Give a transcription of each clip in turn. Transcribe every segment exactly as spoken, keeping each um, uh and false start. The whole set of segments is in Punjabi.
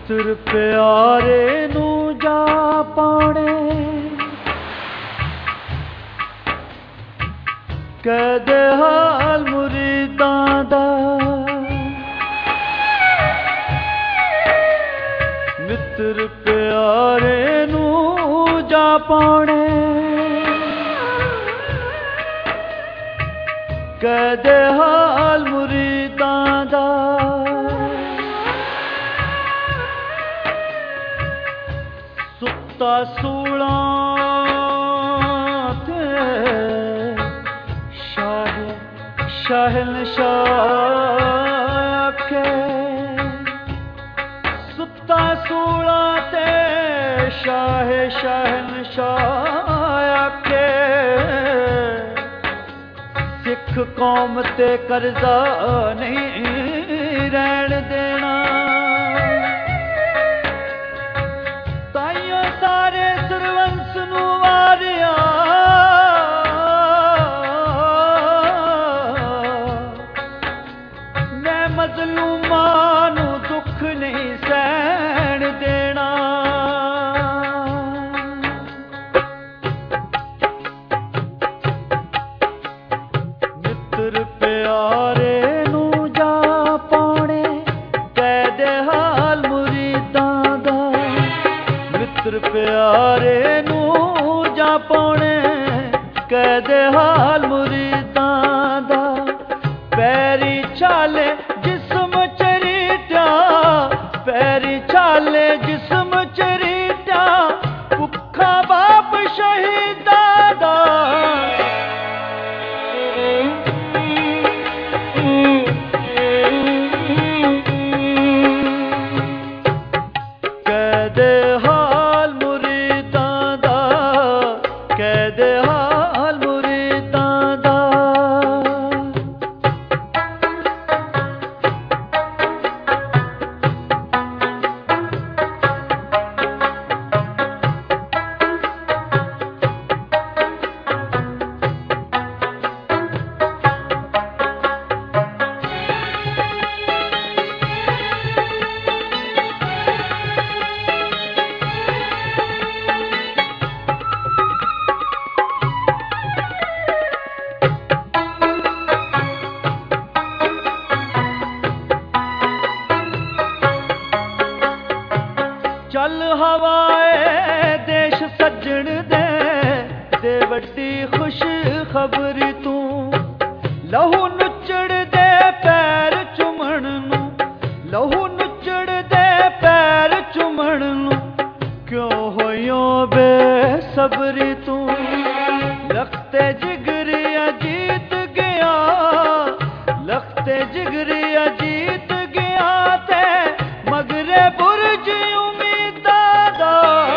ਮਿੱਤਰ ਪਿਆਰੇ ਨੂੰ ਜਾ ਪਾਉਣੇ, ਕਹਿ ਦੇ ਹਾਲ ਮੁਰੀਦਾਂ ਦਾ। ਮਿੱਤਰ ਪਿਆਰੇ ਨੂੰ ਜਾ ਪਾਉਣੇ, ਕਹਿ ਦੇ ਹਾਲ ਮੁਰੀਦਾਂ ਦਾ। ਸੁੱਤਾ ਸੂਲਾਂ ਤੇ ਸ਼ਾਹ ਸ਼ਹਿਨਸ਼ਾਹ ਆਖੇ, ਸੁੱਤਾ ਸੂਲਾਂ ਤੇ ਸ਼ਾਹ ਸ਼ਹਿਨਸ਼ਾਹ ਆਖੇ। ਸਿੱਖ ਕੌਮ ਤੇ ਕਰਜ਼ਾ ਨਹੀਂ ਰਹਿਣ ਦੇਣਾ, ਤਾਈਓ ਸਾਰੇ ਸਰਵੰਸ ਨੂੰ ਵਾਰਿਆ। ਮੈਂ ਮਜ਼ਲੂਮਾਂ ਨੂੰ ਦੁੱਖ ਨਹੀਂ ਸਹਿਣ ਦੇਣਾ। ਮਿੱਤਰ ਪਿਆਰੇ ਨੂੰ ਜਾ ਪਾਉਣੇ, ਕਹਿ ਦੇ ਹਾਲ ਮੁਰੀਦਾਂ ਦਾ। ਮਿੱਤਰ ਪਿਆਰੇ ਨੂੰ ਜਾ ਪਾਉਣੇ, ਕਹਿ ਦੇ ਹਾਲ ਮੁਰੀਦਾਂ ਦਾ। ਪੈਰੀ ਛਾਲੇ ਜਿਸਮ ਚਰੀਟਾ, ਪੈਰੀ ਛਾਲੇ ਜਿਸਮ ਚਰੀਟਾ, ਭੁੱਖਾ ਬਾਪ ਸ਼ਹੀਦਾਂ ਦਾ। ਕਹਿ ਦੇ ਹਾਲ ਮੁਰੀਦਾਂ ਦਾ, ਕਹਿ ਦੇ ਹਾਲ ਮੁਰੀਦਾਂ ਦਾ। ਚੱਲ ਹਵਾਏ ਦੇਸ਼ ਸੱਜਣ ਦੇ, ਦੇ ਵੱਡੀ ਖੁਸ਼ ਖਬਰੀ ਤੂੰ। ਲਹੂ ਨੁੱਚੜ ਦੇ ਪੈਰ ਚੁੰਮਣ ਨੂੰ, ਲਹੂ ਨੁੱਚੜ ਦੇ ਪੈਰ ਚੁੰਮਣ ਨੂੰ, ਕਿਉਂ ਹੋਇਓ ਬੇਸਬਰੀ ਤੂੰ। ਲਖਤੇ ਜਿਗਰਿਆ ਜੀਤ ਗਿਆ, ਲਖਤੇ ਜਿਗਰਿਆ ਜੀਤ ਗਿਆ ਤੇ ਮਗਰੇ ਬੁਰਜ ਉਮੀਦਾਂ ਦਾ।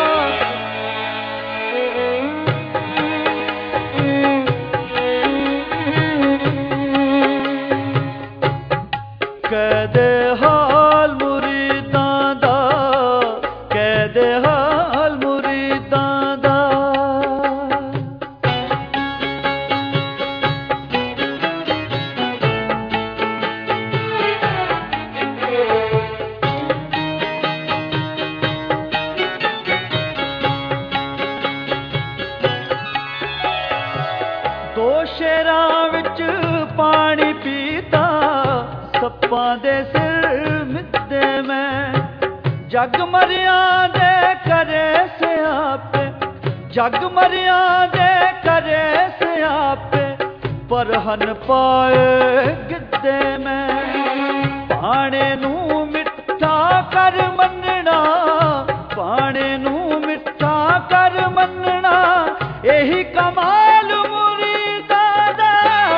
ਕਹਿ ਦੇ ਹਾਲ ਮੁਰੀਦਾਂ ਦਾ, ਕਹਿ ਦੇ ਹਾਲ ਮੁਰੀਦਾਂ ਦਾ। ਦੋ ਸ਼ੇਰਾਂ ਵਿੱਚ ਪਾਣੀ ਪੀਤਾ, ਸੱਪਾਂ ਦੇ ਸਿਰ ਮਿੱਧੇ ਮੈਂ। ਜਗ ਮਰਿਆਂ ਦੇ ਕਰੇ ਸਿਆਪੇ, ਜਗ ਮਰਿਆਂ ਦੇ ਕਰੇ ਸਿਆਪੇ, ਪਰਹਨ ਪਾਏ ਗਿੱਧੇ ਮੈਂ। ਪਾਣੇ ਨੂੰ ਮਿੱਠਾ ਕਰ ਮੰਨਣਾ, ਪਾਣੇ ਨੂੰ ਮਿੱਠਾ ਕਰ ਮੰਨਣਾ, ਇਹੀ ਕਮਾਲ ਮੁਰੀਦਾਂ ਦਾ।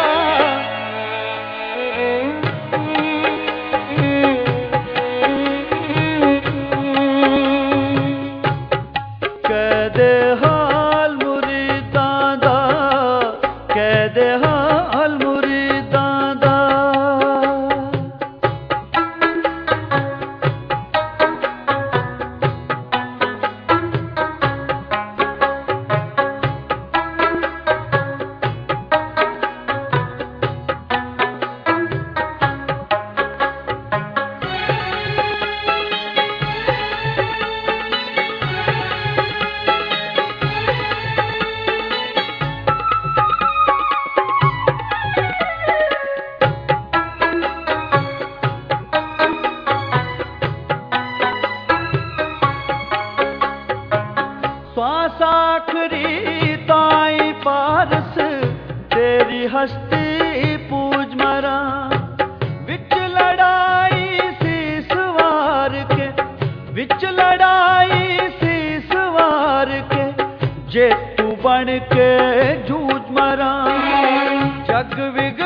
ਕਹਿ ਦੇ ਹਾਲ ਮੁਰੀਦਾਂ ਦਾ, ਕਹਿ ਦੇ ਹਾਲ ਮੁਰੀਦਾਂ ਦਾ। हस्ती पूज मरा। विच लड़ाई सीस वार के, विच लड़ाई सीस वार के, जे तू बन के जूझ मरा। जग विग